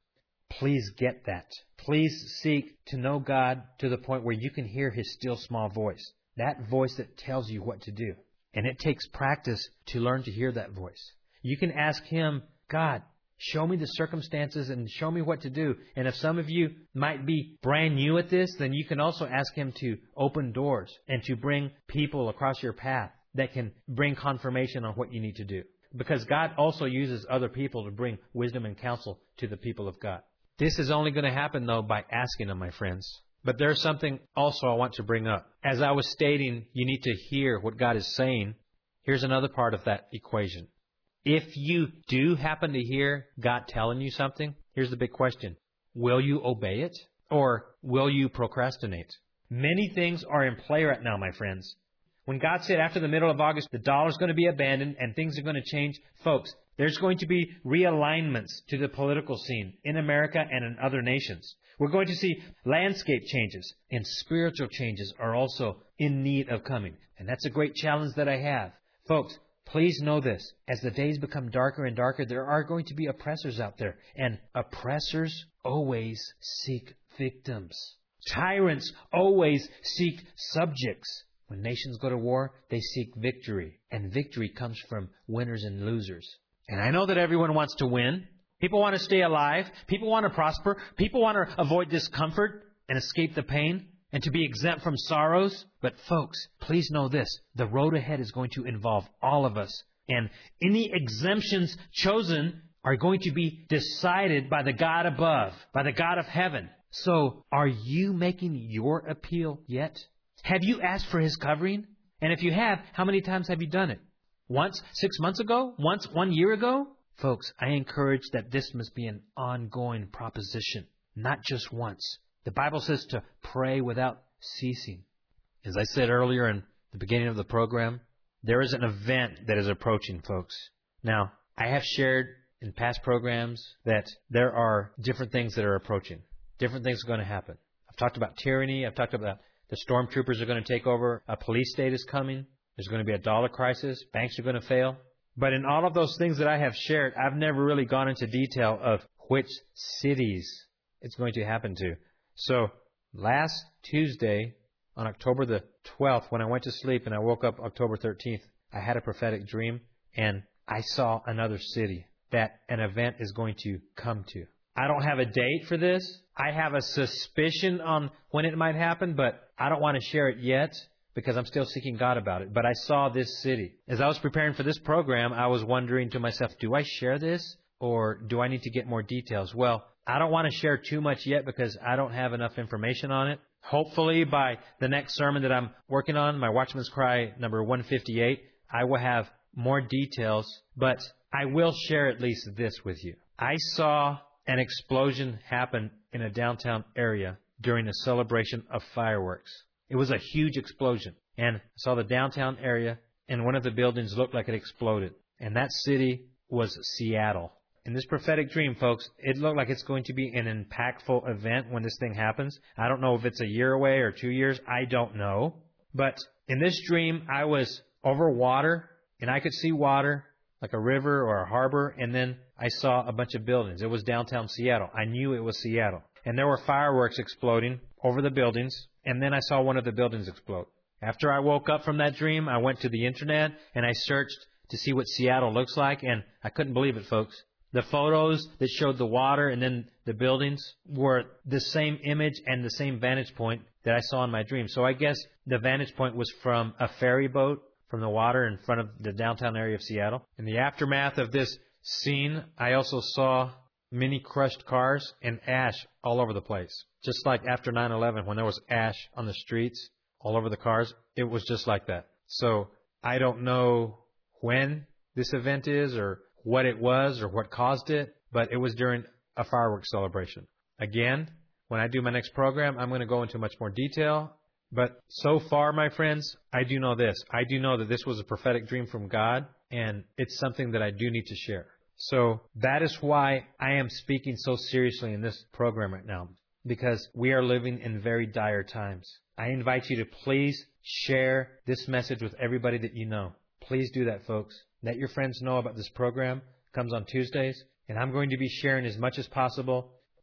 Please get that. Please seek to know God to the point where you can hear His still small voice. That voice that tells you what to do. And it takes practice to learn to hear that voice. You can ask Him, God, show me the circumstances and show me what to do. And if some of you might be brand new at this, then you can also ask Him to open doors and to bring people across your path that can bring confirmation on what you need to do. Because God also uses other people to bring wisdom and counsel to the people of God. This is only going to happen, though, by asking Him, my friends. But there's something also I want to bring up. As I was stating, you need to hear what God is saying. Here's another part of that equation. If you do happen to hear God telling you something, here's the big question. Will you obey it? Or will you procrastinate? Many things are in play right now, my friends. When God said after the middle of August, the dollar's going to be abandoned and things are going to change, folks, there's going to be realignments to the political scene in America and in other nations. We're going to see landscape changes, and spiritual changes are also in need of coming. And that's a great challenge that I have. Folks, please know this. As the days become darker and darker, there are going to be oppressors out there. And oppressors always seek victims. Tyrants always seek subjects. When nations go to war, they seek victory. And victory comes from winners and losers. And I know that everyone wants to win. People want to stay alive. People want to prosper. People want to avoid discomfort and escape the pain and to be exempt from sorrows. But folks, please know this. The road ahead is going to involve all of us. And any exemptions chosen are going to be decided by the God above, by the God of heaven. So, are you making your appeal yet? Have you asked for His covering? And if you have, how many times have you done it? Once 6 months ago? Once 1 year ago? Folks, I encourage that this must be an ongoing proposition, not just once. The Bible says to pray without ceasing. As I said earlier in the beginning of the program, there is an event that is approaching, folks. Now, I have shared in past programs that there are different things that are approaching. Different things are going to happen. I've talked about tyranny. I've talked about the stormtroopers are going to take over. A police state is coming. There's going to be a dollar crisis. Banks are going to fail. But in all of those things that I have shared, I've never really gone into detail of which cities it's going to happen to. So last Tuesday, on October the 12th, when I went to sleep and I woke up October 13th, I had a prophetic dream and I saw another city that an event is going to come to. I don't have a date for this. I have a suspicion on when it might happen, but I don't want to share it yet because I'm still seeking God about it. But I saw this city. As I was preparing for this program, I was wondering to myself, do I share this or do I need to get more details? Well, I don't want to share too much yet because I don't have enough information on it. Hopefully by the next sermon that I'm working on, my Watchman's Cry number 158, I will have more details, but I will share at least this with you. I saw an explosion happened in a downtown area during a celebration of fireworks. It was a huge explosion. And I saw the downtown area, and one of the buildings looked like it exploded. And that city was Seattle. In this prophetic dream, folks, it looked like it's going to be an impactful event when this thing happens. I don't know if it's a year away or 2 years. I don't know. But in this dream, I was over water, and I could see water like a river or a harbor, and then I saw a bunch of buildings. It was downtown Seattle. I knew it was Seattle. And there were fireworks exploding over the buildings, and then I saw one of the buildings explode. After I woke up from that dream, I went to the internet, and I searched to see what Seattle looks like, and I couldn't believe it, folks. The photos that showed the water and then the buildings were the same image and the same vantage point that I saw in my dream. So I guess the vantage point was from a ferry boat from the water in front of the downtown area of Seattle. In the aftermath of this scene, I also saw many crushed cars and ash all over the place. Just like after 9/11, when there was ash on the streets all over the cars, it was just like that. So I don't know when this event is or what it was or what caused it, but it was during a fireworks celebration. Again, when I do my next program, I'm going to go into much more detail. But so far, my friends, I do know this. I do know that this was a prophetic dream from God, and it's something that I do need to share. So that is why I am speaking so seriously in this program right now, because we are living in very dire times. I invite you to please share this message with everybody that you know. Please do that, folks. Let your friends know about this program. It comes on Tuesdays, and I'm going to be sharing as much as possible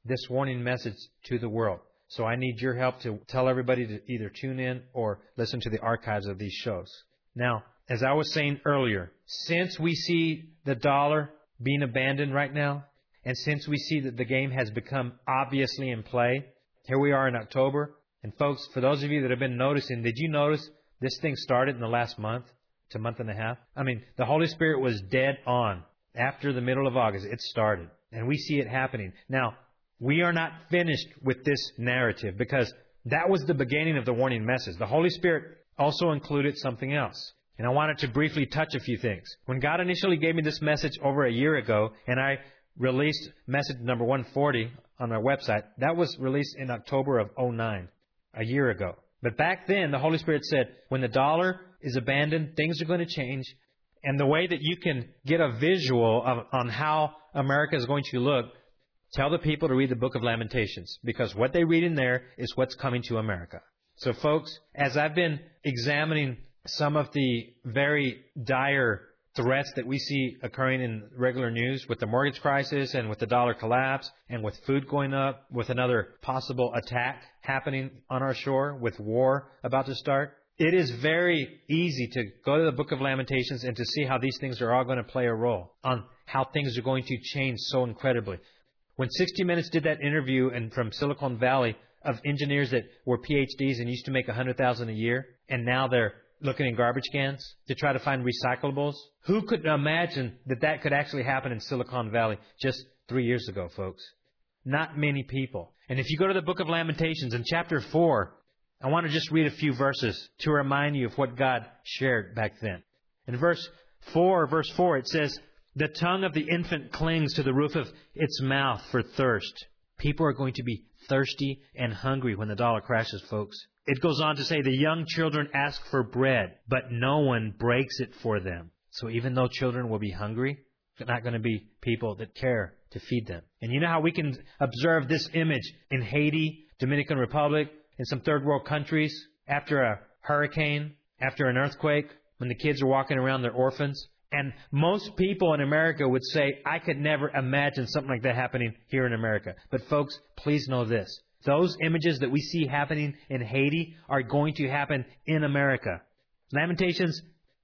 this warning message to the world. So I need your help to tell everybody to either tune in or listen to the archives of these shows. Now, as I was saying earlier, since we see the dollar being abandoned right now, and since we see that the game has become obviously in play, here we are in October. And folks, for those of you that have been noticing, did you notice this thing started in the last month to month and a half? I mean, the Holy Spirit was dead on. After the middle of August, it started. And we see it happening. Now, we are not finished with this narrative because that was the beginning of the warning message. The Holy Spirit also included something else. And I wanted to briefly touch a few things. When God initially gave me this message over a year ago, and I released message number 140 on our website, that was released in October of 2009, a year ago. But back then, the Holy Spirit said, when the dollar is abandoned, things are going to change. And the way that you can get a visual on how America is going to look, tell the people to read the book of Lamentations, because what they read in there is what's coming to America. So folks, as I've been examining some of the very dire threats that we see occurring in regular news with the mortgage crisis and with the dollar collapse and with food going up, with another possible attack happening on our shore, with war about to start, it is very easy to go to the book of Lamentations and to see how these things are all going to play a role on how things are going to change so incredibly. When 60 Minutes did that interview and from Silicon Valley of engineers that were PhDs and used to make $100,000 a year, and now they're looking in garbage cans to try to find recyclables, who could imagine that that could actually happen in Silicon Valley just 3 years ago, folks? Not many people. And if you go to the book of Lamentations in chapter 4, I want to just read a few verses to remind you of what God shared back then. In verse 4, it says, "The tongue of the infant clings to the roof of its mouth for thirst." People are going to be thirsty and hungry when the dollar crashes, folks. It goes on to say, "The young children ask for bread, but no one breaks it for them." So even though children will be hungry, they're not going to be people that care to feed them. And you know how we can observe this image in Haiti, Dominican Republic, in some third world countries, after a hurricane, after an earthquake, when the kids are walking around, they're orphans. And most people in America would say, I could never imagine something like that happening here in America. But folks, please know this. Those images that we see happening in Haiti are going to happen in America. Lamentations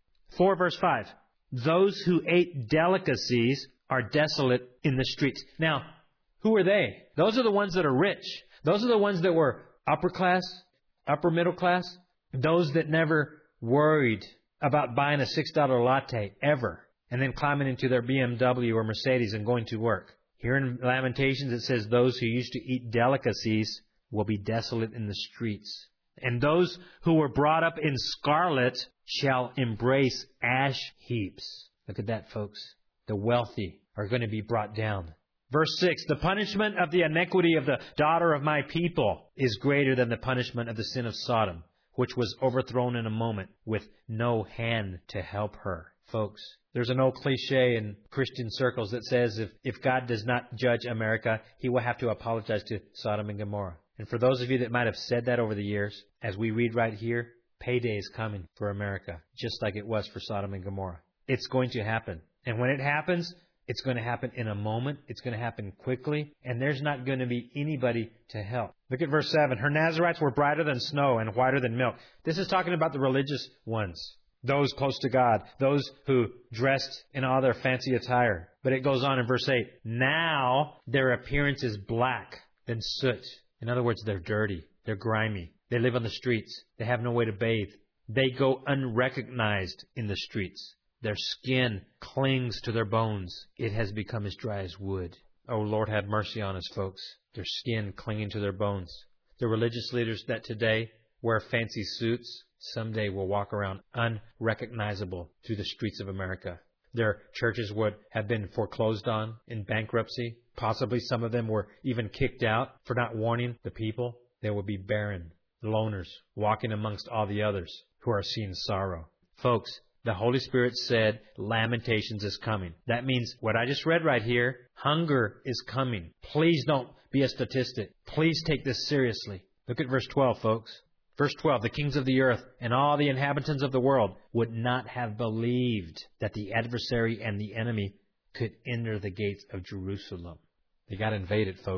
4 verse 5. "Those who ate delicacies are desolate in the streets." Now, who are they? Those are the ones that are rich. Those are the ones that were upper class, upper middle class. Those that never worried about buying a $6 latte ever and then climbing into their BMW or Mercedes and going to work. Here in Lamentations it says those who used to eat delicacies will be desolate in the streets. And those who were brought up in scarlet shall embrace ash heaps. Look at that, folks. The wealthy are going to be brought down. Verse 6, "The punishment of the iniquity of the daughter of my people is greater than the punishment of the sin of Sodom, which was overthrown in a moment with no hand to help her." Folks, there's an old cliche in Christian circles that says if God does not judge America, He will have to apologize to Sodom and Gomorrah. And for those of you that might have said that over the years, as we read right here, payday is coming for America, just like it was for Sodom and Gomorrah. It's going to happen. And when it happens, it's going to happen in a moment. It's going to happen quickly. And there's not going to be anybody to help. Look at verse 7. "Her Nazarites were brighter than snow and whiter than milk." This is talking about the religious ones. Those close to God. Those who dressed in all their fancy attire. But it goes on in verse 8. "Now their appearance is black than soot." In other words, they're dirty. They're grimy. They live on the streets. They have no way to bathe. They go unrecognized in the streets. Their skin clings to their bones. It has become as dry as wood. Oh, Lord, have mercy on us, folks. Their skin clinging to their bones. The religious leaders that today wear fancy suits someday will walk around unrecognizable through the streets of America. Their churches would have been foreclosed on in bankruptcy. Possibly some of them were even kicked out for not warning the people. They will be barren, loners, walking amongst all the others who are seeing sorrow. Folks, the Holy Spirit said Lamentations is coming. That means what I just read right here, hunger is coming. Please don't be a statistic. Please take this seriously. Look at verse 12, folks. Verse 12, "The kings of the earth and all the inhabitants of the world would not have believed that the adversary and the enemy could enter the gates of Jerusalem." They got invaded, folks.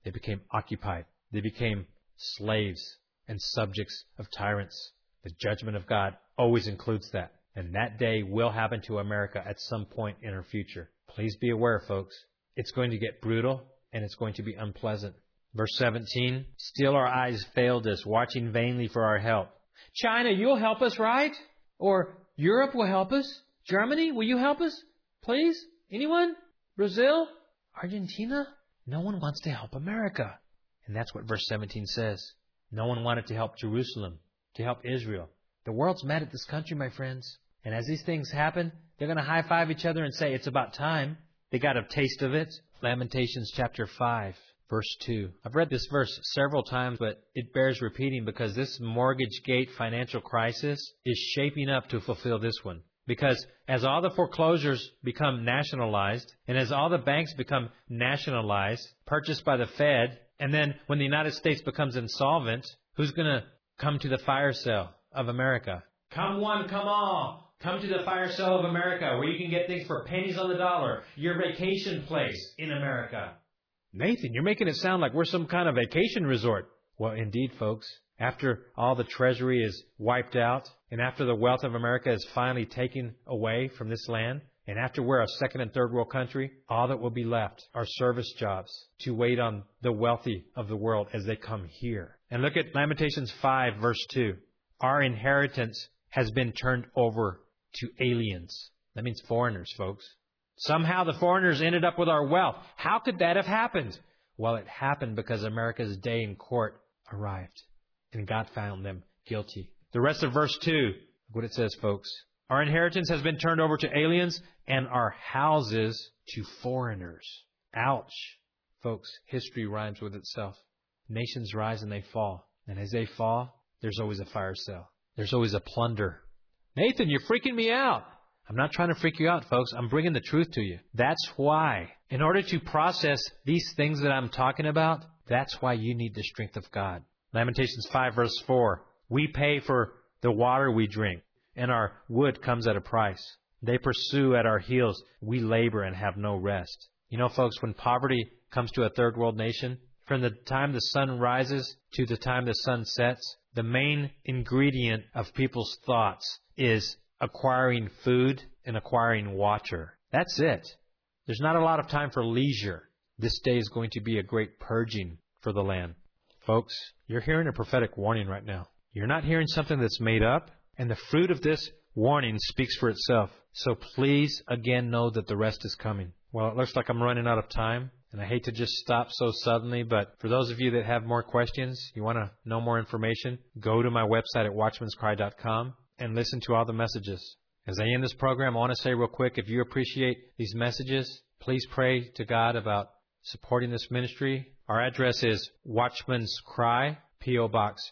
They became occupied. They became slaves and subjects of tyrants. The judgment of God always includes that. And that day will happen to America at some point in our future. Please be aware, folks. It's going to get brutal and it's going to be unpleasant. Verse 17, still our eyes failed us, watching vainly for our help. China, you'll help us, right? Or Europe will help us? Germany, will you help us? Please? Anyone? Brazil? Argentina? No one wants to help America. And that's what verse 17 says. No one wanted to help Jerusalem, to help Israel. The world's mad at this country, my friends. And as these things happen, they're going to high-five each other and say, it's about time. They got a taste of it. Lamentations chapter 5, verse 2. I've read this verse several times, but it bears repeating because this mortgage-gate financial crisis is shaping up to fulfill this one. Because as all the foreclosures become nationalized, and as all the banks become nationalized, purchased by the Fed, and then when the United States becomes insolvent, who's going to come to the fire sale of America? Come one, come all. Come to the fire sale of America where you can get things for pennies on the dollar. Your vacation place in America. Nathan, you're making it sound like we're some kind of vacation resort. Well, indeed, folks. After all the treasury is wiped out, and after the wealth of America is finally taken away from this land, and after we're a second and third world country, all that will be left are service jobs to wait on the wealthy of the world as they come here. And look at Lamentations 5, verse 2. Our inheritance has been turned over to aliens. That means foreigners, folks. Somehow the foreigners ended up with our wealth. How could that have happened? Well, it happened because America's day in court arrived, and God found them guilty. The rest of verse 2, look what it says, folks. Our inheritance has been turned over to aliens, and our houses to foreigners. Ouch. Folks, history rhymes with itself. Nations rise and they fall. And as they fall, there's always a fire sale. There's always a plunder. Nathan, you're freaking me out. I'm not trying to freak you out, folks. I'm bringing the truth to you. That's why, in order to process these things that I'm talking about, that's why you need the strength of God. Lamentations 5, verse 4. We pay for the water we drink, and our wood comes at a price. They pursue at our heels. We labor and have no rest. You know, folks, when poverty comes to a third world nation, from the time the sun rises to the time the sun sets, the main ingredient of people's thoughts is acquiring food and acquiring water. That's it. There's not a lot of time for leisure. This day is going to be a great purging for the land. Folks, you're hearing a prophetic warning right now. You're not hearing something that's made up, and the fruit of this warning speaks for itself. So please, again, know that the rest is coming. Well, it looks like I'm running out of time, and I hate to just stop so suddenly, but for those of you that have more questions, you want to know more information, go to my website at watchmanscry.com and listen to all the messages. As I end this program, I want to say real quick, if you appreciate these messages, please pray to God about supporting this ministry. Our address is Watchman's Cry, P.O. Box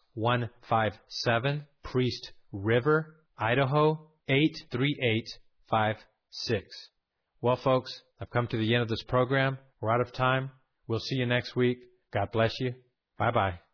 157, Priest River, Idaho 83856. Well, folks, I've come to the end of this program. We're out of time. We'll see you next week. God bless you. Bye-bye.